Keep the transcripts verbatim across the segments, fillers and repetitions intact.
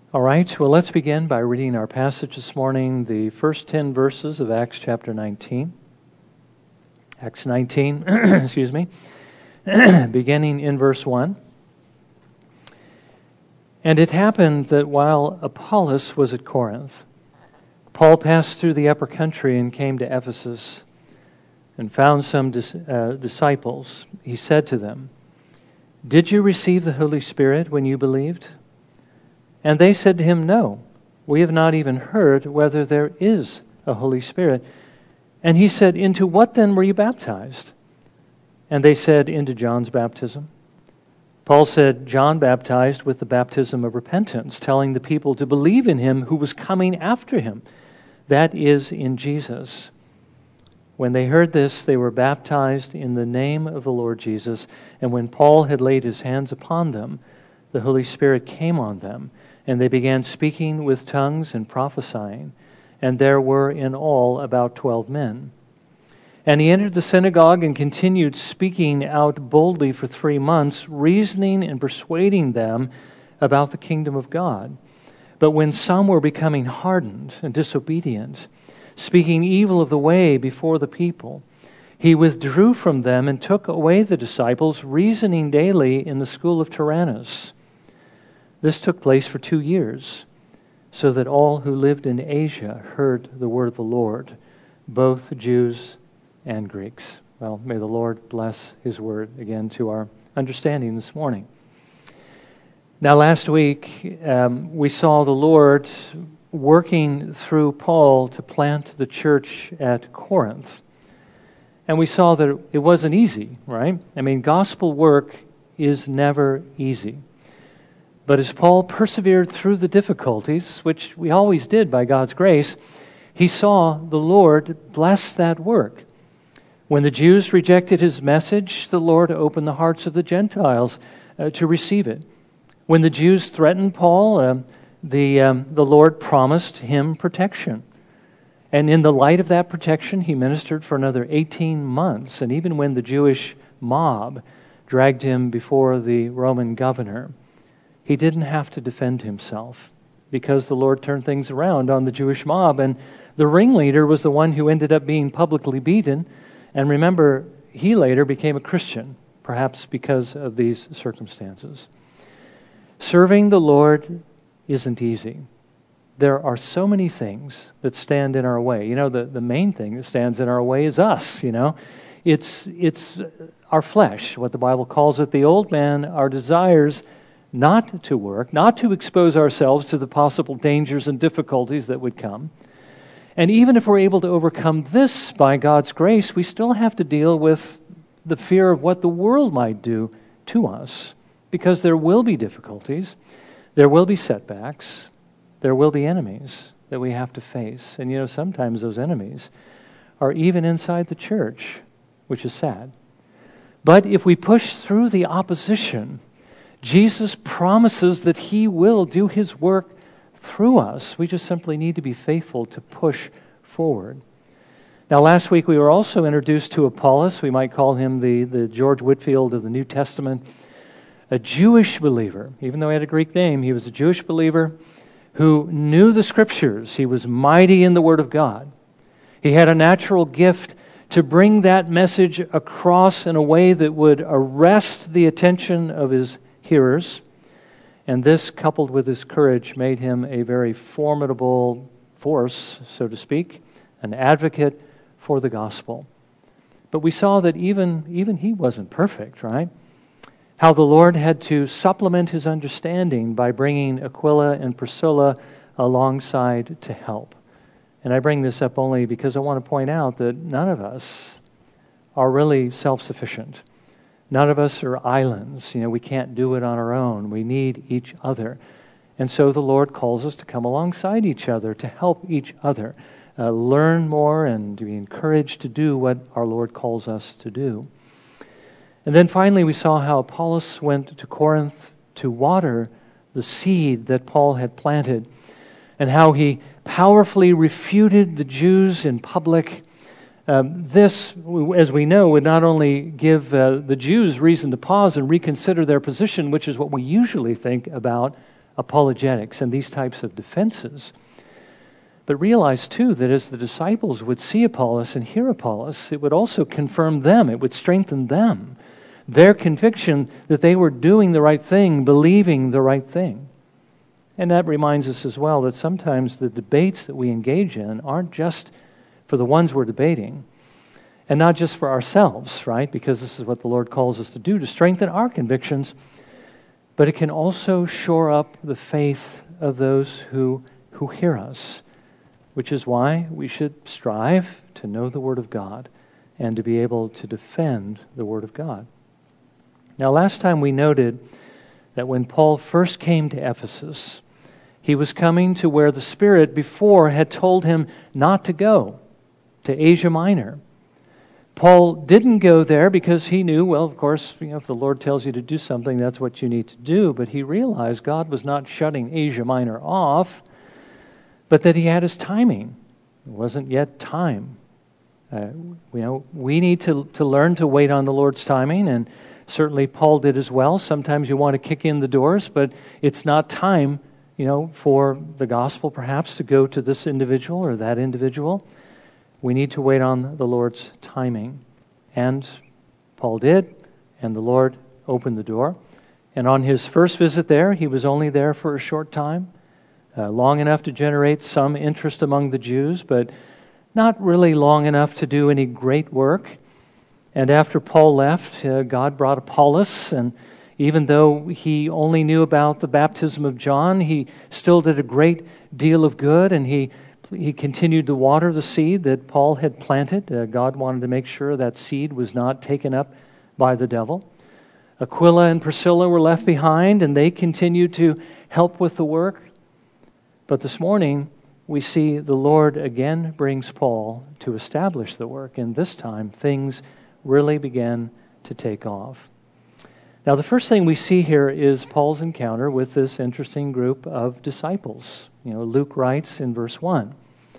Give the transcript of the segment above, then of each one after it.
All right, well, let's begin by reading our passage this morning, the first ten verses of Acts chapter nineteen. Acts nineteen, excuse me, beginning in verse one. And it happened that while Apollos was at Corinth, Paul passed through the upper country and came to Ephesus and found some dis- uh, disciples. He said to them, "Did you receive the Holy Spirit when you believed?" And they said to him, "No, we have not even heard whether there is a Holy Spirit." And he said, "Into what then were you baptized?" And they said, "Into John's baptism." Paul said, "John baptized with the baptism of repentance, telling the people to believe in him who was coming after him, that is, in Jesus." When they heard this, they were baptized in the name of the Lord Jesus. And when Paul had laid his hands upon them, the Holy Spirit came on them, and they began speaking with tongues and prophesying. And there were in all about twelve men. And he entered the synagogue and continued speaking out boldly for three months, reasoning and persuading them about the kingdom of God. But when some were becoming hardened and disobedient, speaking evil of the way before the people, he withdrew from them and took away the disciples, reasoning daily in the school of Tyrannus. This took place for two years, so that all who lived in Asia heard the word of the Lord, both Jews and Greeks. Well, may the Lord bless his word again to our understanding this morning. Now, last week, um, we saw the Lord working through Paul to plant the church at Corinth. And we saw that it wasn't easy, right? I mean, gospel work is never easy. But as Paul persevered through the difficulties, which we always did by God's grace, he saw the Lord bless that work. When the Jews rejected his message, the Lord opened the hearts of the Gentiles uh, to receive it. When the Jews threatened Paul, uh, the, um, the Lord promised him protection. And in the light of that protection, he ministered for another eighteen months. And even when the Jewish mob dragged him before the Roman governor, he didn't have to defend himself because the Lord turned things around on the Jewish mob. And the ringleader was the one who ended up being publicly beaten. And remember, he later became a Christian, perhaps because of these circumstances. Serving the Lord isn't easy. There are so many things that stand in our way. You know, the, the main thing that stands in our way is us, you know. It's, it's our flesh, what the Bible calls it, the old man, our desires not to work, not to expose ourselves to the possible dangers and difficulties that would come. And even if we're able to overcome this by God's grace, we still have to deal with the fear of what the world might do to us, because there will be difficulties, there will be setbacks, there will be enemies that we have to face. And you know, sometimes those enemies are even inside the church, which is sad. But if we push through the opposition, Jesus promises that he will do his work through us. We just simply need to be faithful to push forward. Now, last week we were also introduced to Apollos. We might call him the, the George Whitefield of the New Testament, a Jewish believer. Even though he had a Greek name, he was a Jewish believer who knew the Scriptures. He was mighty in the Word of God. He had a natural gift to bring that message across in a way that would arrest the attention of his hearers, and this, coupled with his courage, made him a very formidable force, so to speak, an advocate for the gospel. But we saw that even, even he wasn't perfect, right? How the Lord had to supplement his understanding by bringing Aquila and Priscilla alongside to help. And I bring this up only because I want to point out that none of us are really self-sufficient. None of us are islands. You know, we can't do it on our own. We need each other. And so the Lord calls us to come alongside each other, to help each other, uh, learn more and to be encouraged to do what our Lord calls us to do. And then finally we saw how Apollos went to Corinth to water the seed that Paul had planted, and how he powerfully refuted the Jews in public. Um, this, as we know, would not only give uh, the Jews reason to pause and reconsider their position, which is what we usually think about apologetics and these types of defenses. But realize, too, that as the disciples would see Apollos and hear Apollos, it would also confirm them. It would strengthen them. Their conviction that they were doing the right thing, believing the right thing. And that reminds us as well that sometimes the debates that we engage in aren't just for the ones we're debating, and not just for ourselves, right? Because this is what the Lord calls us to do, to strengthen our convictions, but it can also shore up the faith of those who, who hear us, which is why we should strive to know the Word of God and to be able to defend the Word of God. Now, last time we noted that when Paul first came to Ephesus, he was coming to where the Spirit before had told him not to go, to Asia Minor. Paul didn't go there because he knew, well, of course, you know, if the Lord tells you to do something, that's what you need to do. But he realized God was not shutting Asia Minor off, but that he had his timing. It wasn't yet time. Uh, you know, we need to, to learn to wait on the Lord's timing, and certainly Paul did as well. Sometimes you want to kick in the doors, but it's not time, you know, for the gospel perhaps to go to this individual or that individual. We need to wait on the Lord's timing. And Paul did, and the Lord opened the door. And on his first visit there, he was only there for a short time, uh, long enough to generate some interest among the Jews, but not really long enough to do any great work. And after Paul left, uh, God brought Apollos, and even though he only knew about the baptism of John, he still did a great deal of good, and he He continued to water the seed that Paul had planted. Uh, God wanted to make sure that seed was not taken up by the devil. Aquila and Priscilla were left behind, and they continued to help with the work. But this morning, we see the Lord again brings Paul to establish the work, and this time things really began to take off. Now, the first thing we see here is Paul's encounter with this interesting group of disciples. You know, Luke writes in verse one,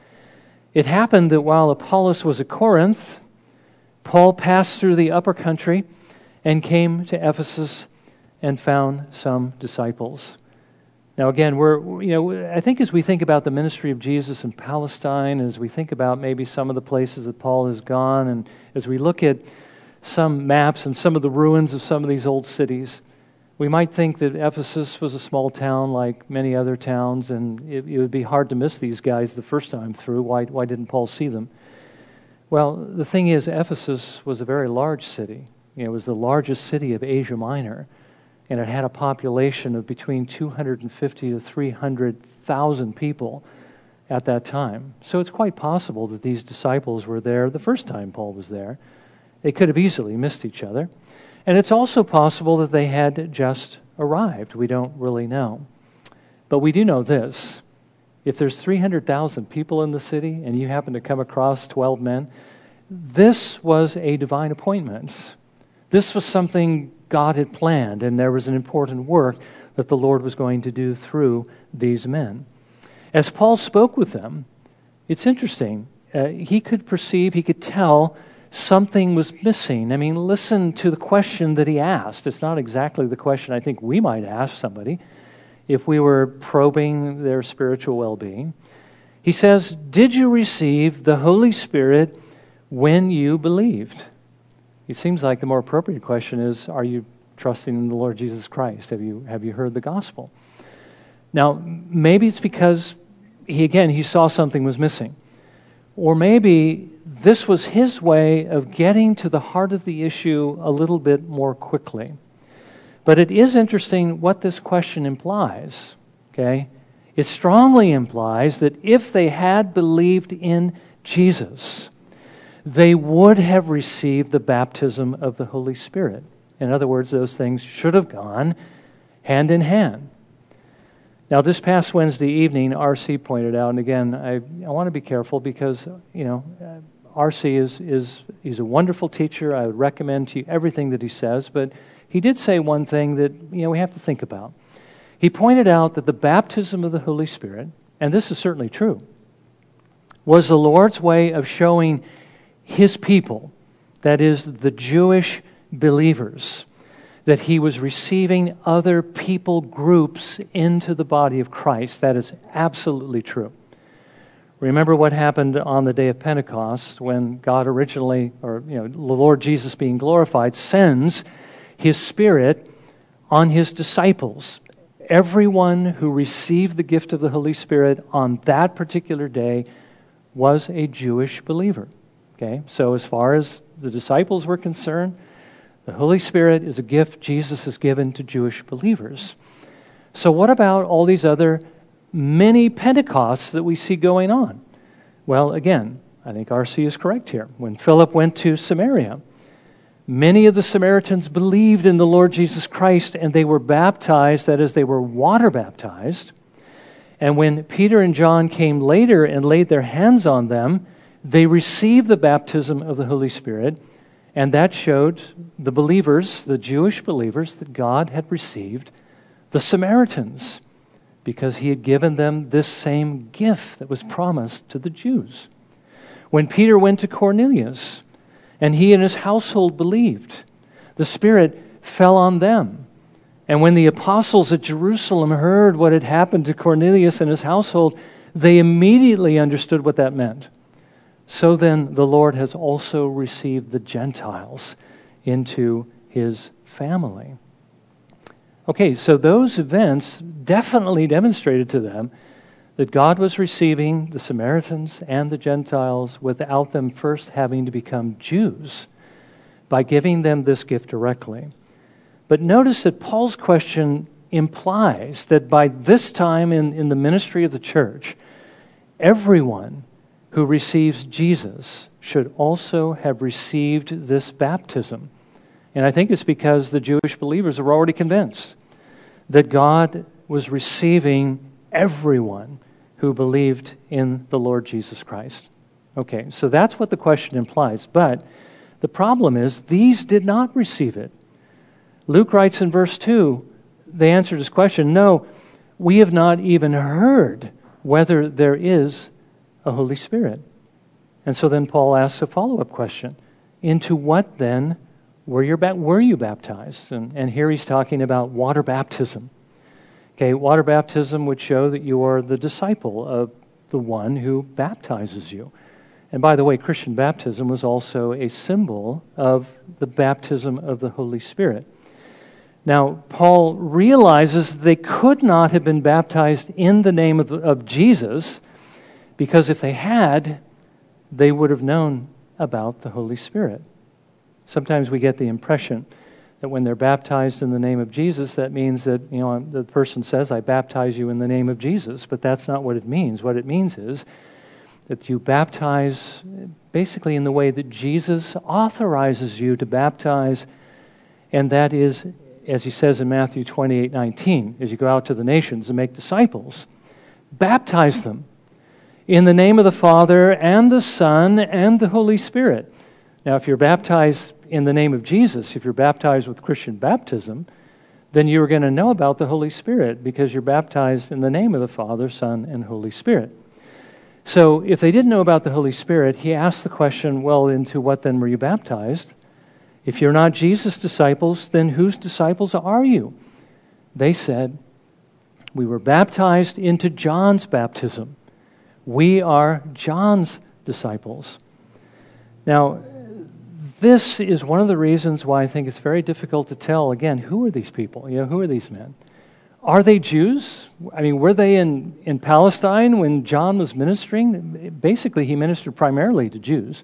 "It happened that while Apollos was at Corinth, Paul passed through the upper country and came to Ephesus and found some disciples." Now, again, we're you know I think as we think about the ministry of Jesus in Palestine, as we think about maybe some of the places that Paul has gone, and as we look at some maps and some of the ruins of some of these old cities, we might think that Ephesus was a small town like many other towns, and it, it would be hard to miss these guys the first time through. Why, why didn't Paul see them? Well, the thing is, Ephesus was a very large city. You know, it was the largest city of Asia Minor, and it had a population of between two hundred fifty to three hundred thousand people at that time. So it's quite possible that these disciples were there the first time Paul was there. They could have easily missed each other. And it's also possible that they had just arrived. We don't really know. But we do know this. If there's three hundred thousand people in the city and you happen to come across twelve men, this was a divine appointment. This was something God had planned, and there was an important work that the Lord was going to do through these men. As Paul spoke with them, it's interesting. Uh, he could perceive, he could tell something was missing. I mean, listen to the question that he asked. It's not exactly the question I think we might ask somebody if we were probing their spiritual well-being. He says, "Did you receive the Holy Spirit when you believed?" It seems like the more appropriate question is, are you trusting in the Lord Jesus Christ? Have you, have you heard the gospel? Now, maybe it's because, he again, he saw something was missing. Or maybe this was his way of getting to the heart of the issue a little bit more quickly. But it is interesting what this question implies, okay? It strongly implies that if they had believed in Jesus, they would have received the baptism of the Holy Spirit. In other words, those things should have gone hand in hand. Now, this past Wednesday evening, R C pointed out, and again, I, I want to be careful because, you know, uh, R C is, is he's a wonderful teacher. I would recommend to you everything that he says, but he did say one thing that, you know, we have to think about. He pointed out that the baptism of the Holy Spirit, and this is certainly true, was the Lord's way of showing His people, that is, the Jewish believers, that he was receiving other people groups into the body of Christ. That is absolutely true. Remember what happened on the day of Pentecost when God originally, or you know, the Lord Jesus being glorified, sends his Spirit on his disciples. Everyone who received the gift of the Holy Spirit on that particular day was a Jewish believer. Okay, so as far as the disciples were concerned, the Holy Spirit is a gift Jesus has given to Jewish believers. So what about all these other many Pentecosts that we see going on? Well, again, I think R C is correct here. When Philip went to Samaria, many of the Samaritans believed in the Lord Jesus Christ, and they were baptized, that is, they were water baptized. And when Peter and John came later and laid their hands on them, they received the baptism of the Holy Spirit, and that showed the believers, the Jewish believers, that God had received the Samaritans, because he had given them this same gift that was promised to the Jews. When Peter went to Cornelius, and he and his household believed, the Spirit fell on them. And when the apostles at Jerusalem heard what had happened to Cornelius and his household, they immediately understood what that meant. So then the Lord has also received the Gentiles into his family. Okay, so those events definitely demonstrated to them that God was receiving the Samaritans and the Gentiles without them first having to become Jews by giving them this gift directly. But notice that Paul's question implies that by this time in, in the ministry of the church, everyone who receives Jesus should also have received this baptism. And I think it's because the Jewish believers are already convinced that God was receiving everyone who believed in the Lord Jesus Christ. Okay, so that's what the question implies. But the problem is, these did not receive it. Luke writes in verse two, they answered his question, no, we have not even heard whether there is a Holy Spirit. And so then Paul asks a follow-up question. Into what then were, your ba- were you baptized? And, and here he's talking about water baptism. Okay, water baptism would show that you are the disciple of the one who baptizes you. And by the way, Christian baptism was also a symbol of the baptism of the Holy Spirit. Now, Paul realizes they could not have been baptized in the name of, of Jesus, because if they had, they would have known about the Holy Spirit. Sometimes we get the impression that when they're baptized in the name of Jesus, that means that, you know, the person says, I baptize you in the name of Jesus, but that's not what it means. What it means is that you baptize basically in the way that Jesus authorizes you to baptize, and that is, as he says in Matthew twenty-eight nineteen, as you go out to the nations and make disciples, baptize them in the name of the Father and the Son and the Holy Spirit. Now, if you're baptized in the name of Jesus, if you're baptized with Christian baptism, then you're going to know about the Holy Spirit because you're baptized in the name of the Father, Son, and Holy Spirit. So if they didn't know about the Holy Spirit, he asked the question, well, into what then were you baptized? If you're not Jesus' disciples, then whose disciples are you? They said, we were baptized into John's baptism. We are John's disciples. Now, this is one of the reasons why I think it's very difficult to tell, again, who are these people? You know, who are these men? Are they Jews? I mean, were they in, in Palestine when John was ministering? Basically, he ministered primarily to Jews.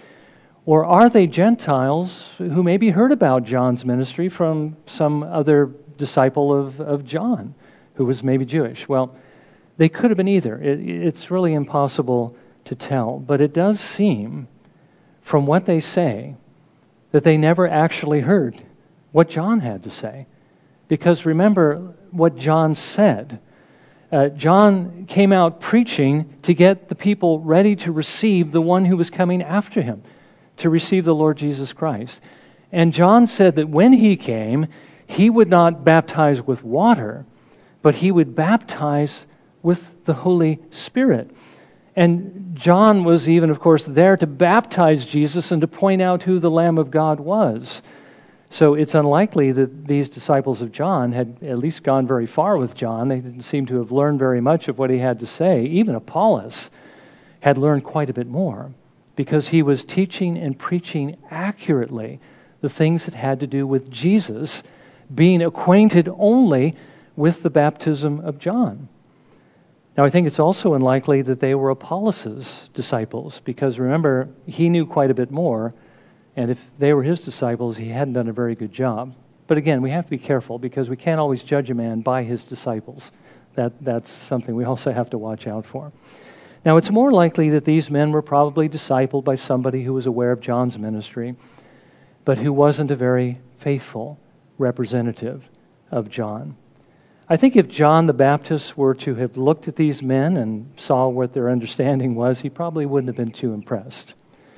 Or are they Gentiles who maybe heard about John's ministry from some other disciple of, of John who was maybe Jewish? Well, they could have been either. It, it's really impossible to tell. But it does seem, from what they say, that they never actually heard what John had to say. Because remember what John said. Uh, John came out preaching to get the people ready to receive the one who was coming after him, to receive the Lord Jesus Christ. And John said that when he came, he would not baptize with water, but he would baptize with the Holy Spirit. And John was even, of course, there to baptize Jesus and to point out who the Lamb of God was. So it's unlikely that these disciples of John had at least gone very far with John. They didn't seem to have learned very much of what he had to say. Even Apollos had learned quite a bit more because he was teaching and preaching accurately the things that had to do with Jesus, being acquainted only with the baptism of John. Now, I think it's also unlikely that they were Apollos' disciples, because remember, he knew quite a bit more, and if they were his disciples, he hadn't done a very good job. But again, we have to be careful, because we can't always judge a man by his disciples. That, that's something we also have to watch out for. Now, it's more likely that these men were probably discipled by somebody who was aware of John's ministry, but who wasn't a very faithful representative of John. I think if John the Baptist were to have looked at these men and saw what their understanding was, he probably wouldn't have been too impressed.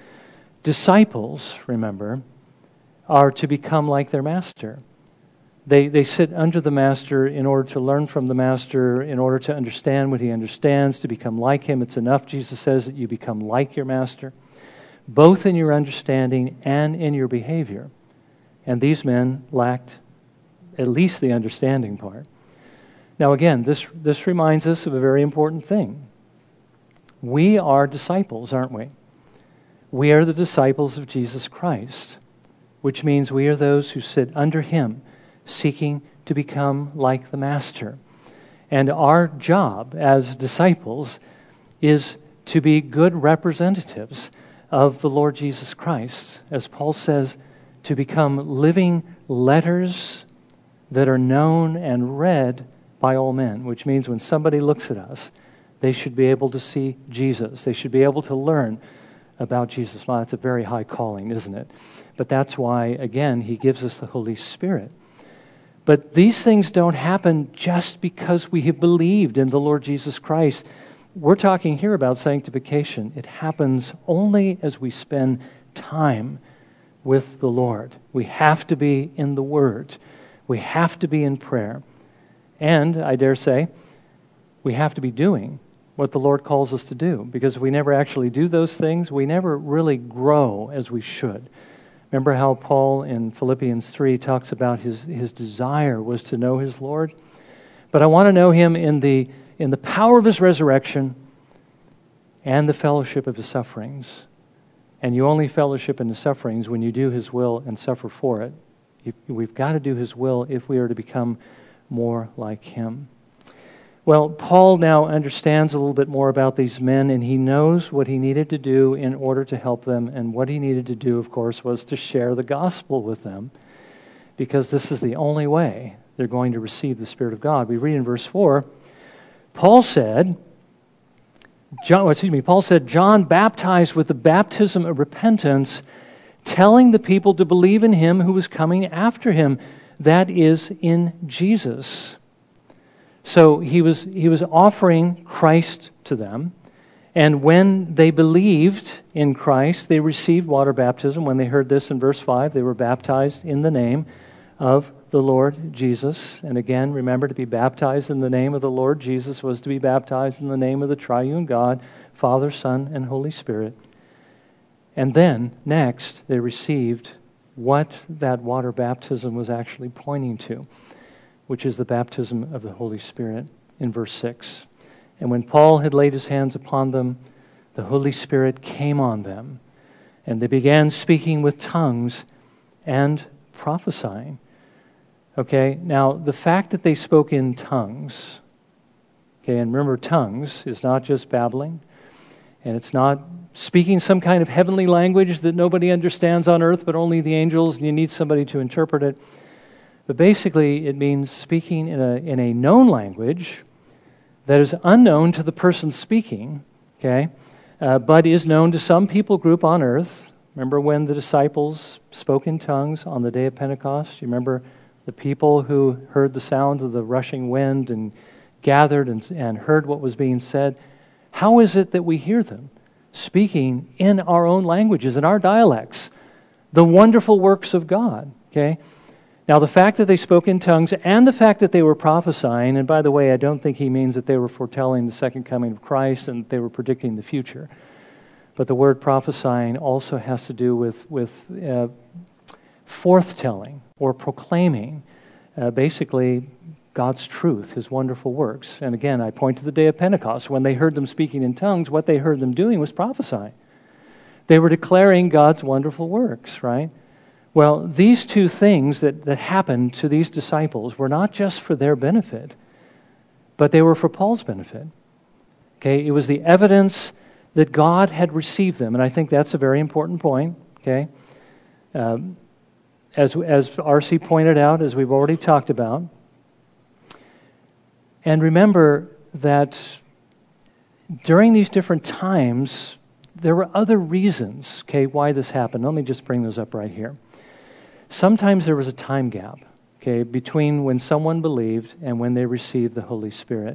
Disciples, remember, are to become like their master. They, they sit under the master in order to learn from the master, in order to understand what he understands, to become like him. It's enough, Jesus says, that you become like your master, both in your understanding and in your behavior. And these men lacked at least the understanding part. Now again, this, this reminds us of a very important thing. We are disciples, aren't we? We are the disciples of Jesus Christ, which means we are those who sit under him, seeking to become like the Master. And our job as disciples is to be good representatives of the Lord Jesus Christ, as Paul says, to become living letters that are known and read by all men, which means when somebody looks at us, they should be able to see Jesus. They should be able to learn about Jesus. Well, that's a very high calling, isn't it? But that's why, again, he gives us the Holy Spirit. But these things don't happen just because we have believed in the Lord Jesus Christ. We're talking here about sanctification. It happens only as we spend time with the Lord. We have to be in the Word. We have to be in prayer. And, I dare say, we have to be doing what the Lord calls us to do. Because if we never actually do those things, we never really grow as we should. Remember how Paul in Philippians three talks about his, his desire was to know his Lord? But I want to know him in the, in the power of his resurrection and the fellowship of his sufferings. And you only fellowship in the sufferings when you do his will and suffer for it. You, we've got to do his will if we are to become more like him. Well, Paul now understands a little bit more about these men, and he knows what he needed to do in order to help them. And what he needed to do, of course, was to share the gospel with them, because this is the only way they're going to receive the Spirit of God. We read in verse four, Paul said, John, excuse me, Paul said, John baptized with the baptism of repentance, telling the people to believe in him who was coming after him, that is, in Jesus. So he was he was offering Christ to them, and when they believed in Christ, they received water baptism. When they heard this in verse five, they were baptized in the name of the Lord Jesus. And again, remember, to be baptized in the name of the Lord Jesus was to be baptized in the name of the triune God, Father, Son, and Holy Spirit. And then, next, they received what that water baptism was actually pointing to, which is the baptism of the Holy Spirit in verse six. And when Paul had laid his hands upon them, the Holy Spirit came on them, and they began speaking with tongues and prophesying. Okay, now the fact that they spoke in tongues, okay, and remember, tongues is not just babbling, and it's not speaking some kind of heavenly language that nobody understands on earth, but only the angels, and you need somebody to interpret it. But basically, it means speaking in a in a known language that is unknown to the person speaking, okay, uh, but is known to some people group on earth. Remember when the disciples spoke in tongues on the day of Pentecost? You remember the people who heard the sound of the rushing wind and gathered and, and heard what was being said? How is it that we hear them speaking in our own languages, in our dialects, the wonderful works of God, okay? Now, the fact that they spoke in tongues and the fact that they were prophesying, and by the way, I don't think he means that they were foretelling the second coming of Christ and that they were predicting the future. But the word prophesying also has to do with, with uh, forthtelling or proclaiming uh, basically God's truth, His wonderful works. And again, I point to the day of Pentecost. When they heard them speaking in tongues, what they heard them doing was prophesying. They were declaring God's wonderful works, right? Well, these two things that, that happened to these disciples were not just for their benefit, but they were for Paul's benefit. Okay, it was the evidence that God had received them, and I think that's a very important point. Okay, um, as as R C pointed out, as we've already talked about, and remember that during these different times, there were other reasons. Okay, why this happened. Let me just bring those up right here. Sometimes there was a time gap, okay, between when someone believed and when they received the Holy Spirit.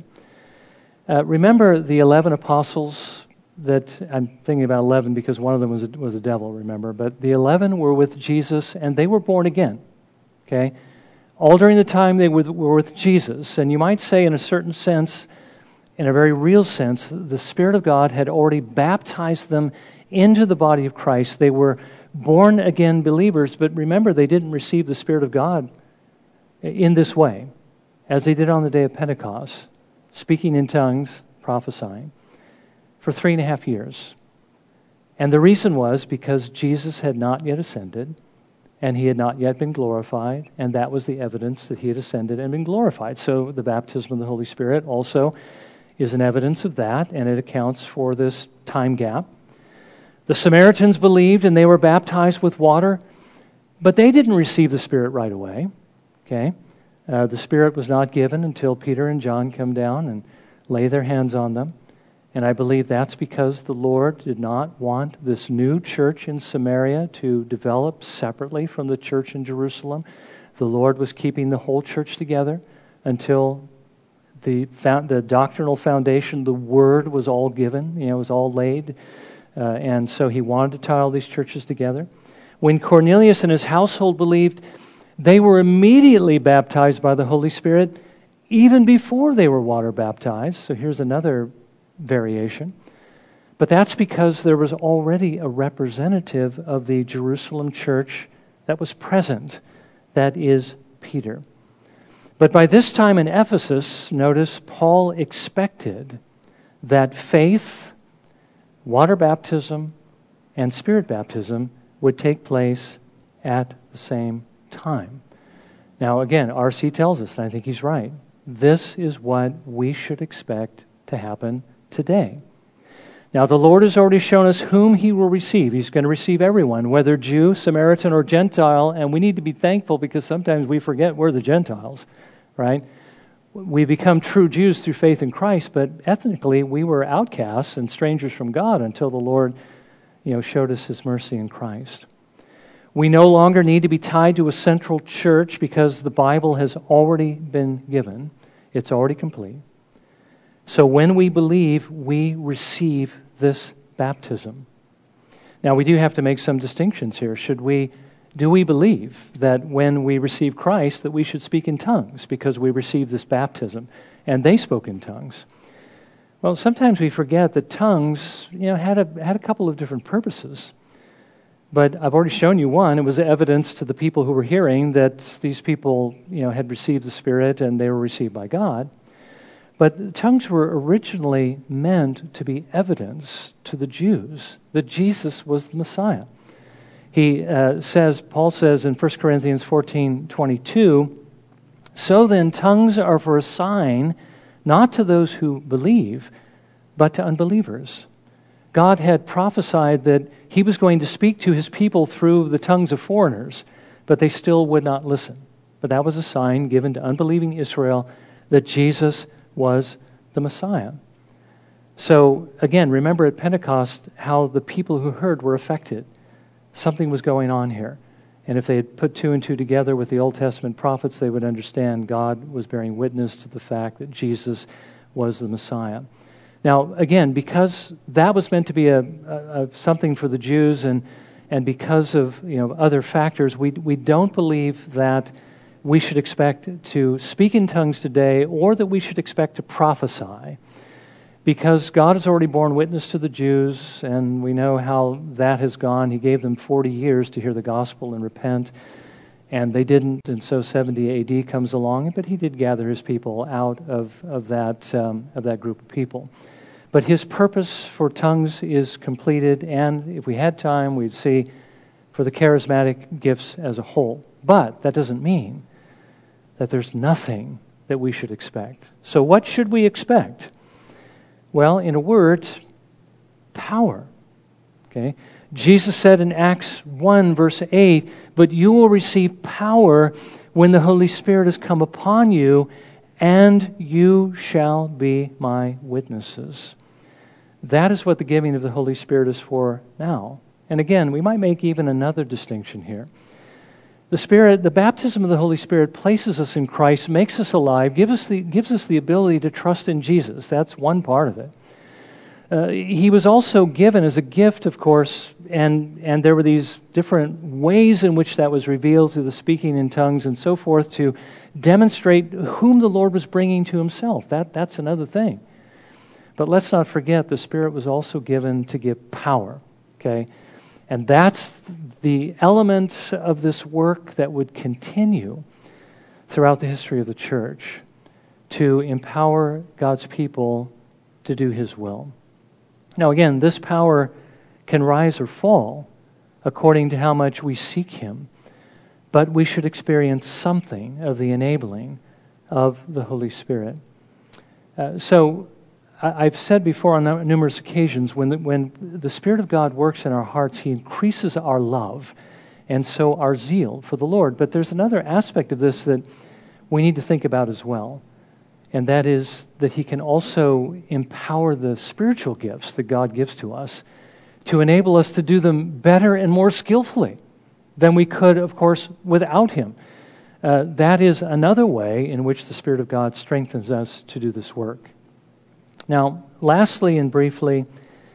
Uh, remember the eleven apostles that, I'm thinking about eleven because one of them was a, was a devil, remember, but the eleven were with Jesus and they were born again, okay? All during the time they were, were with Jesus, and you might say in a certain sense, in a very real sense, the Spirit of God had already baptized them into the body of Christ. They were born again believers, but remember, they didn't receive the Spirit of God in this way, as they did on the day of Pentecost, speaking in tongues, prophesying, for three and a half years. And the reason was because Jesus had not yet ascended, and He had not yet been glorified, and that was the evidence that He had ascended and been glorified. So the baptism of the Holy Spirit also is an evidence of that, and it accounts for this time gap. The Samaritans believed and they were baptized with water, but they didn't receive the Spirit right away. Okay, uh, the Spirit was not given until Peter and John come down and lay their hands on them. And I believe that's because the Lord did not want this new church in Samaria to develop separately from the church in Jerusalem. The Lord was keeping the whole church together until the, the doctrinal foundation, the Word was all given, you know, was all laid. Uh, and so He wanted to tie all these churches together. When Cornelius and his household believed, they were immediately baptized by the Holy Spirit even before they were water baptized. So here's another variation. But that's because there was already a representative of the Jerusalem church that was present. That is Peter. But by this time in Ephesus, notice Paul expected that faith, water baptism, and Spirit baptism would take place at the same time. Now again, R C tells us, and I think he's right, this is what we should expect to happen today. Now the Lord has already shown us whom He will receive. He's going to receive everyone, whether Jew, Samaritan, or Gentile, and we need to be thankful because sometimes we forget we're the Gentiles, right? We become true Jews through faith in Christ, but ethnically we were outcasts and strangers from God until the Lord, you know, showed us His mercy in Christ. We no longer need to be tied to a central church because the Bible has already been given. It's already complete. So when we believe, we receive this baptism. Now we do have to make some distinctions here. Should we Do we believe that when we receive Christ that we should speak in tongues because we received this baptism and they spoke in tongues? Well, sometimes we forget that tongues, you know, had a had a couple of different purposes. But I've already shown you one. It was evidence to the people who were hearing that these people, you know, had received the Spirit and they were received by God. But the tongues were originally meant to be evidence to the Jews that Jesus was the Messiah. He uh, says, Paul says in First Corinthians fourteen twenty-two, "So then tongues are for a sign, not to those who believe, but to unbelievers." God had prophesied that He was going to speak to His people through the tongues of foreigners, but they still would not listen. But that was a sign given to unbelieving Israel that Jesus was the Messiah. So again, remember at Pentecost how the people who heard were affected. Something was going on here. And if they had put two and two together with the Old Testament prophets, they would understand God was bearing witness to the fact that Jesus was the Messiah. Now, again, because that was meant to be a, a, a something for the Jews, and and because of you know other factors, we we don't believe that we should expect to speak in tongues today, or that we should expect to prophesy. Because God has already borne witness to the Jews, and we know how that has gone. He gave them forty years to hear the gospel and repent. and they didn't, and so seventy A D comes along, but he did gather his people out of, of, that, um, of that group of people. But his purpose for tongues is completed, and if we had time, we'd see for the charismatic gifts as a whole. But that doesn't mean that there's nothing that we should expect. So what should we expect? Well, in a word, power. Okay? Jesus said in Acts one, verse eight, "But you will receive power when the Holy Spirit has come upon you, and you shall be my witnesses." That is what the giving of the Holy Spirit is for now. And again, we might make even another distinction here. The Spirit, the baptism of the Holy Spirit places us in Christ, makes us alive, gives us the, gives us the ability to trust in Jesus. That's one part of it. Uh, he was also given as a gift, of course, and, and there were these different ways in which that was revealed through the speaking in tongues and so forth to demonstrate whom the Lord was bringing to himself. That, that's another thing. But let's not forget the Spirit was also given to give power, okay? And that's the element of this work that would continue throughout the history of the church to empower God's people to do his will. Now again, this power can rise or fall according to how much we seek him, but we should experience something of the enabling of the Holy Spirit. Uh, so I, I've said before on numerous occasions, when the, when the Spirit of God works in our hearts, he increases our love and so our zeal for the Lord. But there's another aspect of this that we need to think about as well. And that is that he can also empower the spiritual gifts that God gives to us to enable us to do them better and more skillfully than we could, of course, without him. Uh, that is another way in which the Spirit of God strengthens us to do this work. Now, lastly and briefly,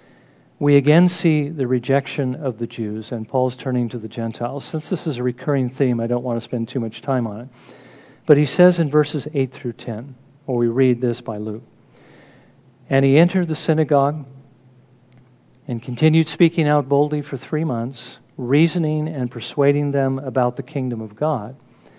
we again see the rejection of the Jews, and Paul's turning to the Gentiles. Since this is a recurring theme, I don't want to spend too much time on it. But he says in verses eight through ten, or we read this by Luke, "And he entered the synagogue and continued speaking out boldly for three months, reasoning and persuading them about the kingdom of God.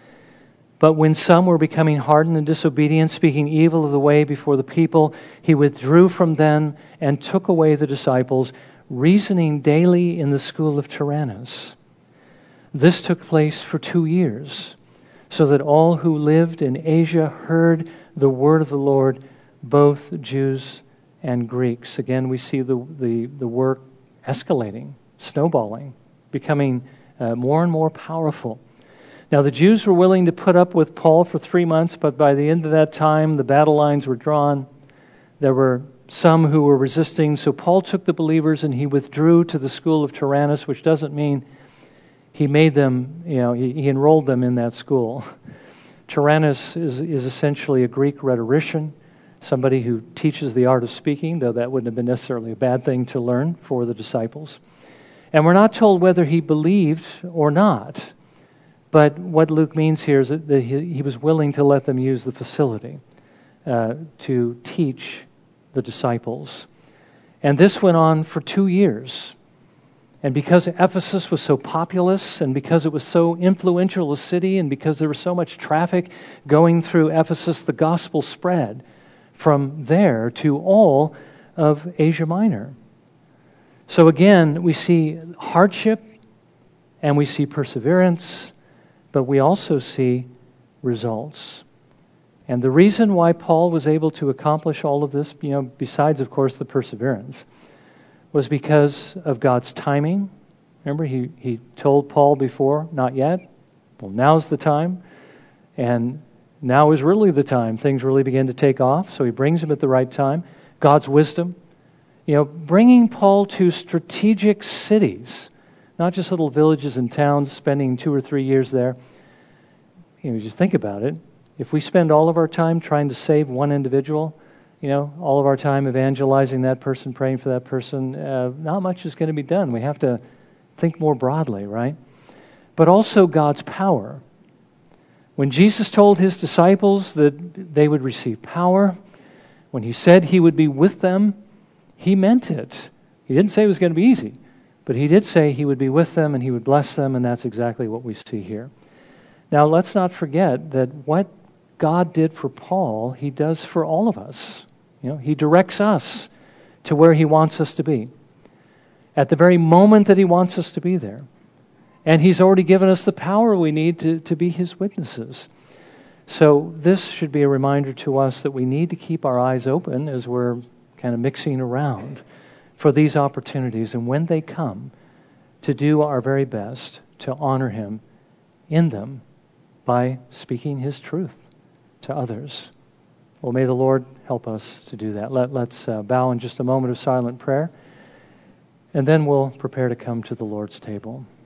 But when some were becoming hardened and disobedient, speaking evil of the way before the people, he withdrew from them and took away the disciples, reasoning daily in the school of Tyrannus. This took place for two years, so that all who lived in Asia heard the word of the Lord, both Jews and Greeks." Again, we see the, the, the work escalating, snowballing, becoming uh, more and more powerful. Now, the Jews were willing to put up with Paul for three months, but by the end of that time, the battle lines were drawn. There were some who were resisting, so Paul took the believers and he withdrew to the school of Tyrannus, which doesn't mean he made them, you know, he, he enrolled them in that school. Tyrannus is, is essentially a Greek rhetorician, somebody who teaches the art of speaking, though that wouldn't have been necessarily a bad thing to learn for the disciples. And we're not told whether he believed or not, but what Luke means here is that he, he was willing to let them use the facility uh, to teach the disciples. And this went on for two years. And because Ephesus was so populous, and because it was so influential a city, and because there was so much traffic going through Ephesus, the gospel spread from there to all of Asia Minor. So again, we see hardship, and we see perseverance, but we also see results. And the reason why Paul was able to accomplish all of this, you know, besides, of course, the perseverance, was because of God's timing. Remember, he, he told Paul before, not yet. Well, now's the time. And now is really the time. Things really begin to take off. So he brings him at the right time. God's wisdom. You know, bringing Paul to strategic cities, not just little villages and towns, spending two or three years there. You know, just think about it. If we spend all of our time trying to save one individual, you know, all of our time evangelizing that person, praying for that person, uh, not much is going to be done. We have to think more broadly, right? But also God's power. When Jesus told his disciples that they would receive power, when he said he would be with them, he meant it. He didn't say it was going to be easy, but he did say he would be with them and he would bless them, and that's exactly what we see here. Now, let's not forget that what God did for Paul, he does for all of us. You know, he directs us to where he wants us to be at the very moment that he wants us to be there. And he's already given us the power we need to, to be his witnesses. So this should be a reminder to us that we need to keep our eyes open as we're kind of mixing around for these opportunities, and when they come, to do our very best to honor him in them by speaking his truth to others. Well, may the Lord help us to do that. Let, let's uh, bow in just a moment of silent prayer, and then we'll prepare to come to the Lord's table.